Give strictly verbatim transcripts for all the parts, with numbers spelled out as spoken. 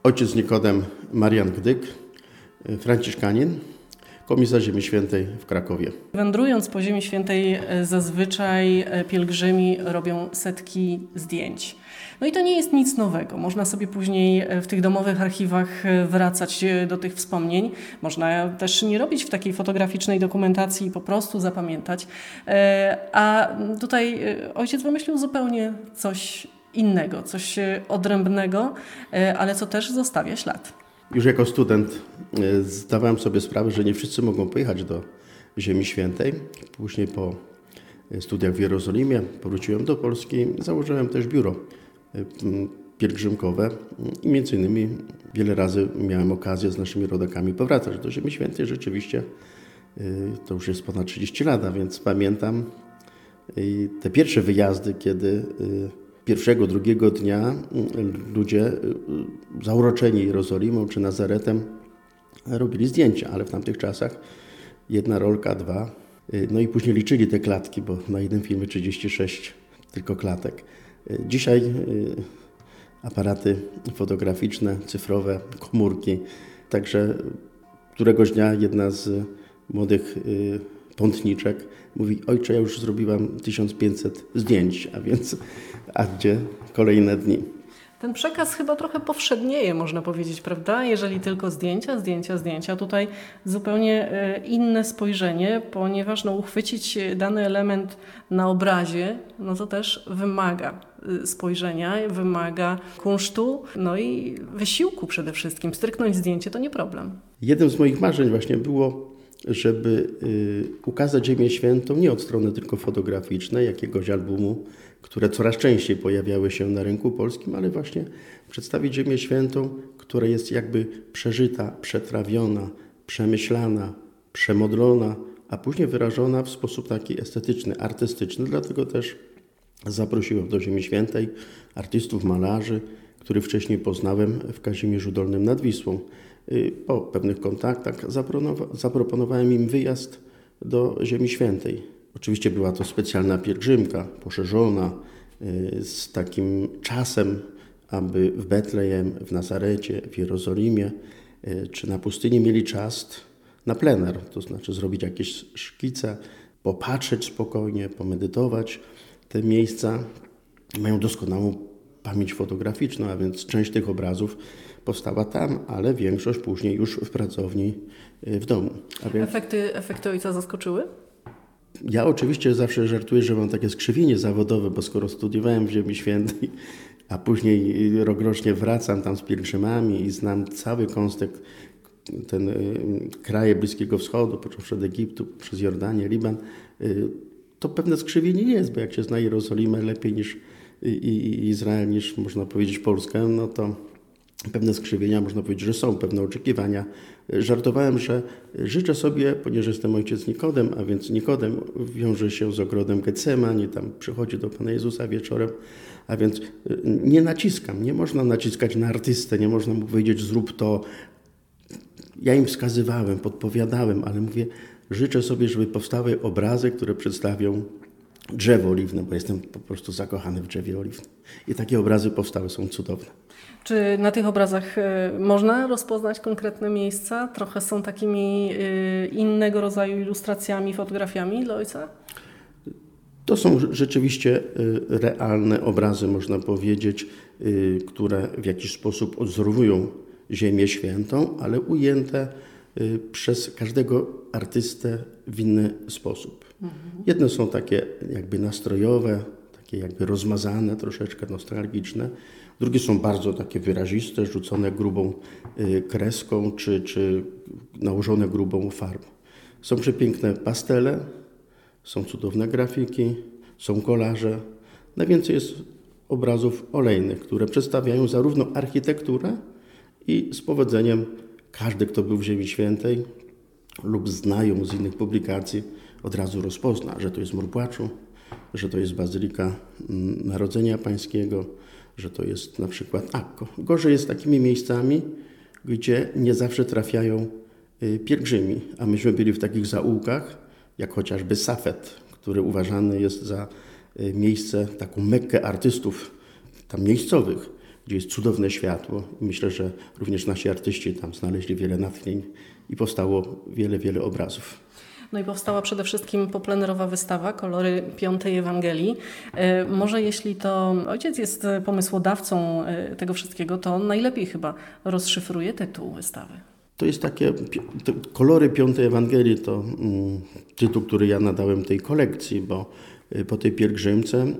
Ojciec Nikodem Marian Gdyk, franciszkanin, komisarz Ziemi Świętej w Krakowie. Wędrując po Ziemi Świętej zazwyczaj pielgrzymi robią setki zdjęć. No i to nie jest nic nowego. Można sobie później w tych domowych archiwach wracać do tych wspomnień. Można też nie robić w takiej fotograficznej dokumentacji i po prostu zapamiętać. A tutaj ojciec wymyślił zupełnie coś innego, coś odrębnego, ale co też zostawia ślad. Już jako student zdawałem sobie sprawę, że nie wszyscy mogą pojechać do Ziemi Świętej. Później po studiach w Jerozolimie powróciłem do Polski. Założyłem też biuro pielgrzymkowe i między innymi wiele razy miałem okazję z naszymi rodakami powracać do Ziemi Świętej. Rzeczywiście to już jest ponad trzydzieści lat, a więc pamiętam te pierwsze wyjazdy, kiedy pierwszego, drugiego dnia ludzie zauroczeni Jerozolimą czy Nazaretem robili zdjęcia, ale w tamtych czasach jedna rolka, dwa, no i później liczyli te klatki, bo na jednym filmie trzydzieści sześć tylko klatek. Dzisiaj aparaty fotograficzne, cyfrowe, komórki, także któregoś dnia jedna z młodych pątniczek mówi: ojcze, ja już zrobiłam tysiąc pięćset zdjęć, a więc a gdzie kolejne dni. Ten przekaz chyba trochę powszednieje, można powiedzieć, prawda? Jeżeli tylko zdjęcia, zdjęcia, zdjęcia. Tutaj zupełnie inne spojrzenie, ponieważ no, uchwycić dany element na obrazie, no to też wymaga spojrzenia, wymaga kunsztu, no i wysiłku przede wszystkim. Stryknąć zdjęcie to nie problem. Jednym z moich marzeń właśnie było, żeby y, ukazać Ziemię Świętą nie od strony tylko fotograficznej, jakiegoś albumu, które coraz częściej pojawiały się na rynku polskim, ale właśnie przedstawić Ziemię Świętą, która jest jakby przeżyta, przetrawiona, przemyślana, przemodlona, a później wyrażona w sposób taki estetyczny, artystyczny. Dlatego też zaprosiłem do Ziemi Świętej artystów, malarzy, których wcześniej poznałem w Kazimierzu Dolnym nad Wisłą. Po pewnych kontaktach zaproponowałem im wyjazd do Ziemi Świętej. Oczywiście była to specjalna pielgrzymka, poszerzona, z takim czasem, aby w Betlejem, w Nazarecie, w Jerozolimie czy na pustyni mieli czas na plener, to znaczy zrobić jakieś szkice, popatrzeć spokojnie, pomedytować. Te miejsca mają doskonałą pamięć fotograficzną, a więc część tych obrazów powstała tam, ale większość później już w pracowni w domu. A więc efekty, efekty ojca zaskoczyły? Ja oczywiście zawsze żartuję, że mam takie skrzywienie zawodowe, bo skoro studiowałem w Ziemi Świętej, a później rokrocznie wracam tam z pielgrzymami i znam cały kontekst, ten y, kraje Bliskiego Wschodu, począwszy od Egiptu, przez Jordanię, Liban, y, to pewne skrzywienie jest, bo jak się zna Jerozolimę lepiej niż i, i Izrael, niż można powiedzieć Polskę, no to pewne skrzywienia, można powiedzieć, że są pewne oczekiwania. Żartowałem, że życzę sobie, ponieważ jestem ojciec Nikodem, a więc Nikodem wiąże się z ogrodem Getsemani, tam przychodzi do Pana Jezusa wieczorem, a więc nie naciskam, nie można naciskać na artystę, nie można mu powiedzieć zrób to. Ja im wskazywałem, podpowiadałem, ale mówię, życzę sobie, żeby powstały obrazy, które przedstawią drzewo oliwne, bo jestem po prostu zakochany w drzewie oliwnym. I takie obrazy powstały, są cudowne. Czy na tych obrazach można rozpoznać konkretne miejsca? Trochę są takimi innego rodzaju ilustracjami, fotografiami dla ojca? To są rzeczywiście realne obrazy, można powiedzieć, które w jakiś sposób odzorowują Ziemię Świętą, ale ujęte przez każdego artystę w inny sposób. Mhm. Jedne są takie jakby nastrojowe, takie jakby rozmazane, troszeczkę nostalgiczne. Drugie są bardzo takie wyraziste, rzucone grubą kreską czy, czy nałożone grubą farbą. Są przepiękne pastele, są cudowne grafiki, są kolaże. Najwięcej jest obrazów olejnych, które przedstawiają zarówno architekturę i z powodzeniem każdy, kto był w Ziemi Świętej lub zna ją z innych publikacji, od razu rozpozna, że to jest Mur Płaczu, że to jest Bazylika Narodzenia Pańskiego, że to jest na przykład Akko. Gorzej jest takimi miejscami, gdzie nie zawsze trafiają pielgrzymi, a myśmy byli w takich zaułkach, jak chociażby Safed, który uważany jest za miejsce, taką Mekkę artystów tam miejscowych, gdzie jest cudowne światło. Myślę, że również nasi artyści tam znaleźli wiele natchnień i powstało wiele, wiele obrazów. No i powstała przede wszystkim poplenerowa wystawa Kolory Piątej Ewangelii. Może jeśli to ojciec jest pomysłodawcą tego wszystkiego, to on najlepiej chyba rozszyfruje tytuł wystawy. To jest takie, to Kolory Piątej Ewangelii to mm, tytuł, który ja nadałem tej kolekcji, bo po tej pielgrzymce mm,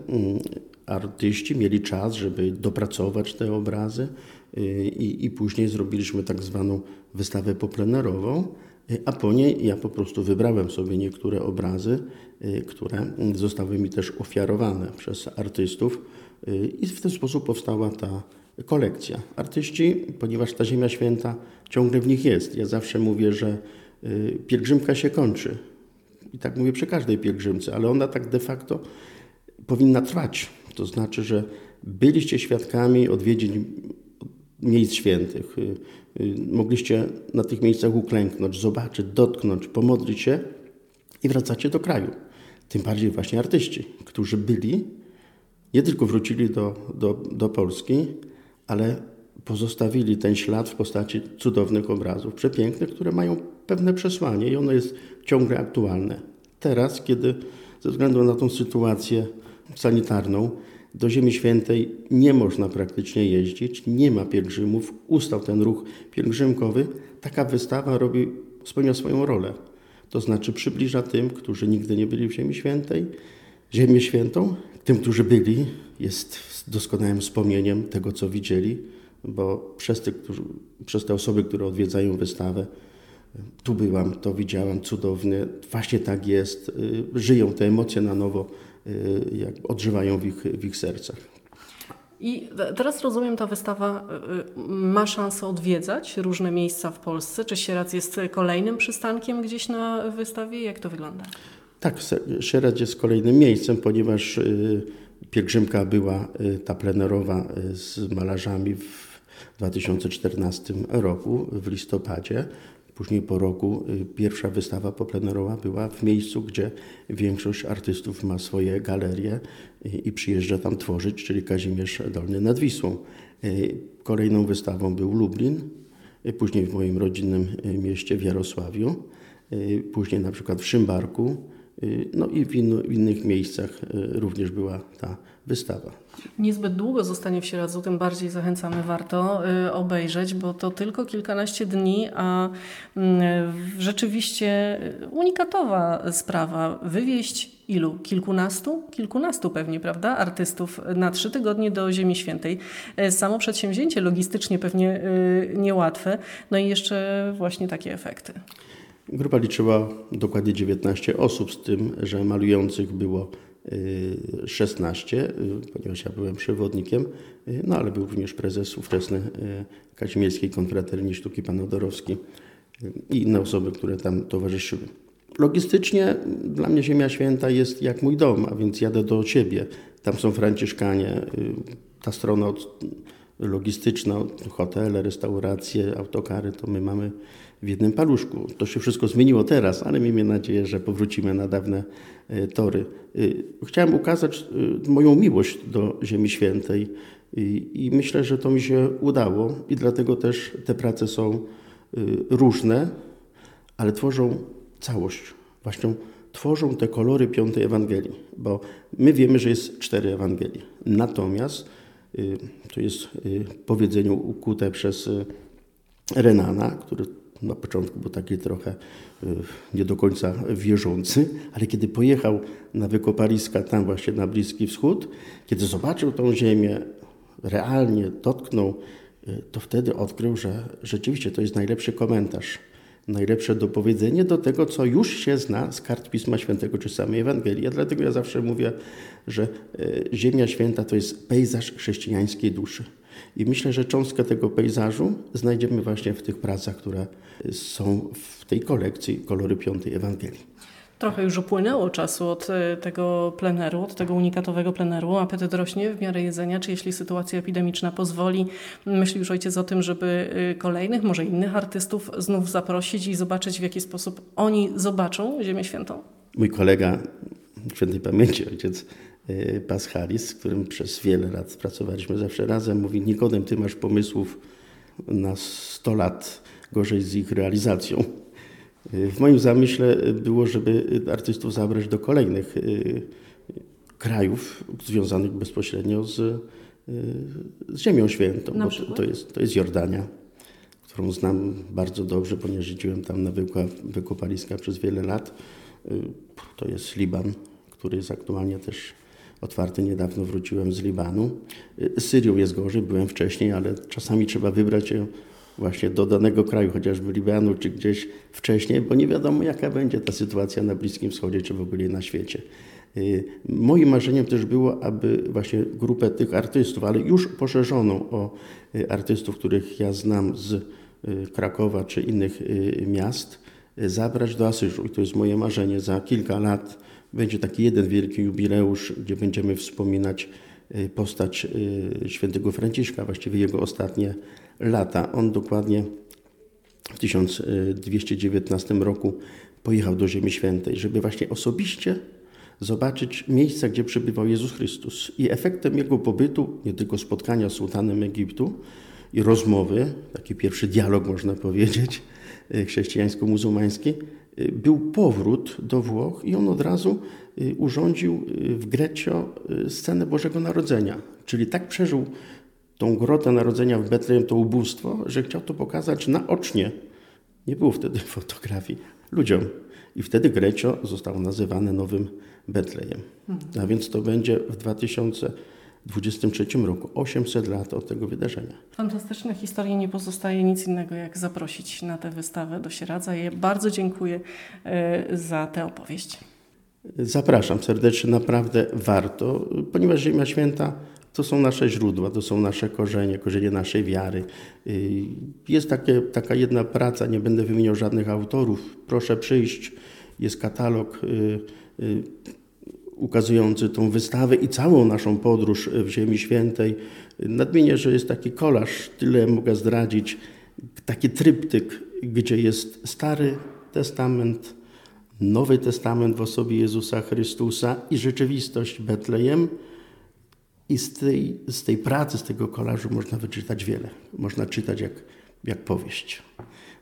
artyści mieli czas, żeby dopracować te obrazy i, i później zrobiliśmy tak zwaną wystawę poplenerową, a po niej ja po prostu wybrałem sobie niektóre obrazy, które zostały mi też ofiarowane przez artystów i w ten sposób powstała ta kolekcja. Artyści, ponieważ ta Ziemia Święta ciągle w nich jest. Ja zawsze mówię, że pielgrzymka się kończy. I tak mówię przy każdej pielgrzymce, ale ona tak de facto powinna trwać. To znaczy, że byliście świadkami odwiedzin miejsc świętych. Mogliście na tych miejscach uklęknąć, zobaczyć, dotknąć, pomodlić się i wracacie do kraju. Tym bardziej właśnie artyści, którzy byli, nie tylko wrócili do, do, do Polski, ale pozostawili ten ślad w postaci cudownych obrazów, przepięknych, które mają pewne przesłanie i ono jest ciągle aktualne. Teraz, kiedy ze względu na tą sytuację sanitarną do Ziemi Świętej nie można praktycznie jeździć, nie ma pielgrzymów, ustał ten ruch pielgrzymkowy, taka wystawa robi, spełnia swoją rolę. To znaczy przybliża tym, którzy nigdy nie byli w Ziemi Świętej, Ziemię Świętą. Tym, którzy byli, jest doskonałym wspomnieniem tego, co widzieli, bo przez te, którzy, przez te osoby, które odwiedzają wystawę, tu byłam, to widziałam, cudownie, właśnie tak jest, żyją te emocje na nowo, jak odżywają w ich, w ich sercach. I teraz rozumiem, ta wystawa ma szansę odwiedzać różne miejsca w Polsce. Czy Sieradz jest kolejnym przystankiem gdzieś na wystawie? Jak to wygląda? Tak, Sieradz jest kolejnym miejscem, ponieważ pielgrzymka była ta plenerowa z malarzami w dwa tysiące czternastym roku, w listopadzie. Później po roku pierwsza wystawa poplenerowa była w miejscu, gdzie większość artystów ma swoje galerie i przyjeżdża tam tworzyć, czyli Kazimierz Dolny nad Wisłą. Kolejną wystawą był Lublin, później w moim rodzinnym mieście w Jarosławiu, później na przykład w Szymbarku, no i w, in, w innych miejscach również była ta wystawa. Niezbyt długo zostanie w Sieradzu, tym bardziej zachęcamy, warto y, obejrzeć, bo to tylko kilkanaście dni, a y, rzeczywiście unikatowa sprawa. Wywieźć ilu? Kilkunastu? Kilkunastu pewnie, prawda? Artystów na trzy tygodnie do Ziemi Świętej. Samo przedsięwzięcie logistycznie pewnie y, niełatwe, no i jeszcze właśnie takie efekty. Grupa liczyła dokładnie dziewiętnaście osób, z tym, że malujących było szesnaście, ponieważ ja byłem przewodnikiem, no ale był również prezes ówczesny Kazimierskiej Konfraterni Sztuki Pan Odorowski i inne osoby, które tam towarzyszyły. Logistycznie dla mnie Ziemia Święta jest jak mój dom, a więc jadę do siebie. Tam są Franciszkanie, ta strona od, logistyczna, hotele, restauracje, autokary, to my mamy w jednym paluszku. To się wszystko zmieniło teraz, ale miejmy nadzieję, że powrócimy na dawne tory. Chciałem ukazać moją miłość do Ziemi Świętej i, i myślę, że to mi się udało i dlatego też te prace są różne, ale tworzą całość. Właśnie tworzą te kolory Piątej Ewangelii, bo my wiemy, że jest cztery Ewangelie. Natomiast to jest powiedzenie ukute przez Renana, który na początku był taki trochę nie do końca wierzący, ale kiedy pojechał na wykopaliska tam właśnie na Bliski Wschód, kiedy zobaczył tą ziemię, realnie dotknął, to wtedy odkrył, że rzeczywiście to jest najlepszy komentarz, najlepsze dopowiedzenie do tego, co już się zna z kart Pisma Świętego czy samej Ewangelii. Ja dlatego ja zawsze mówię, że Ziemia Święta to jest pejzaż chrześcijańskiej duszy. I myślę, że cząstkę tego pejzażu znajdziemy właśnie w tych pracach, które są w tej kolekcji Kolory Piątej Ewangelii. Trochę już upłynęło czasu od tego pleneru, od tego unikatowego pleneru. Apetyt rośnie w miarę jedzenia. Czy jeśli sytuacja epidemiczna pozwoli, myśli już ojciec o tym, żeby kolejnych, może innych artystów znów zaprosić i zobaczyć, w jaki sposób oni zobaczą Ziemię Świętą? Mój kolega, świętej pamięci ojciec Paschalis, z którym przez wiele lat pracowaliśmy zawsze razem. Mówi: Nikodem, ty masz pomysłów na sto lat, gorzej z ich realizacją. W moim zamyśle było, żeby artystów zabrać do kolejnych krajów związanych bezpośrednio z, z Ziemią Świętą. Na Bo to, to, jest, to jest Jordania, którą znam bardzo dobrze, ponieważ jeździłem tam na wykopaliska przez wiele lat. To jest Liban, który jest aktualnie też otwarty. Niedawno wróciłem z Libanu. Z Syrią jest gorzej, byłem wcześniej, ale czasami trzeba wybrać się właśnie do danego kraju, chociażby Libanu, czy gdzieś wcześniej, bo nie wiadomo, jaka będzie ta sytuacja na Bliskim Wschodzie, czy w ogóle na świecie. Moim marzeniem też było, aby właśnie grupę tych artystów, ale już poszerzoną o artystów, których ja znam z Krakowa czy innych miast, zabrać do Asyżu. I to jest moje marzenie. Za kilka lat będzie taki jeden wielki jubileusz, gdzie będziemy wspominać postać świętego Franciszka, właściwie jego ostatnie lata. On dokładnie w tysiąc dwieście dziewiętnastym roku pojechał do Ziemi Świętej, żeby właśnie osobiście zobaczyć miejsca, gdzie przebywał Jezus Chrystus. I efektem jego pobytu, nie tylko spotkania z sułtanem Egiptu i rozmowy, taki pierwszy dialog, można powiedzieć, chrześcijańsko-muzułmański, był powrót do Włoch i on od razu urządził w Greccio scenę Bożego Narodzenia. Czyli tak przeżył tą grotę Narodzenia w Betlejem, to ubóstwo, że chciał to pokazać naocznie. Nie było wtedy fotografii ludziom. I wtedy Greccio zostało nazywane Nowym Betlejem. A więc to będzie w dwa tysiące dwudziestym trzecim roku, osiemset lat od tego wydarzenia. Fantastyczne historie, nie pozostaje nic innego jak zaprosić na tę wystawę do Sieradza. Ja bardzo dziękuję za tę opowieść. Zapraszam serdecznie, naprawdę warto, ponieważ Ziemia Święta to są nasze źródła, to są nasze korzenie, korzenie naszej wiary. Jest takie, taka jedna praca, nie będę wymieniał żadnych autorów, proszę przyjść, jest katalog ukazujący tą wystawę i całą naszą podróż w Ziemi Świętej. Nadmienię, że jest taki kolaż, tyle mogę zdradzić, taki tryptyk, gdzie jest Stary Testament, Nowy Testament w osobie Jezusa Chrystusa i rzeczywistość Betlejem. I z tej, z tej pracy, z tego kolażu można wyczytać wiele. Można czytać jak, jak powieść.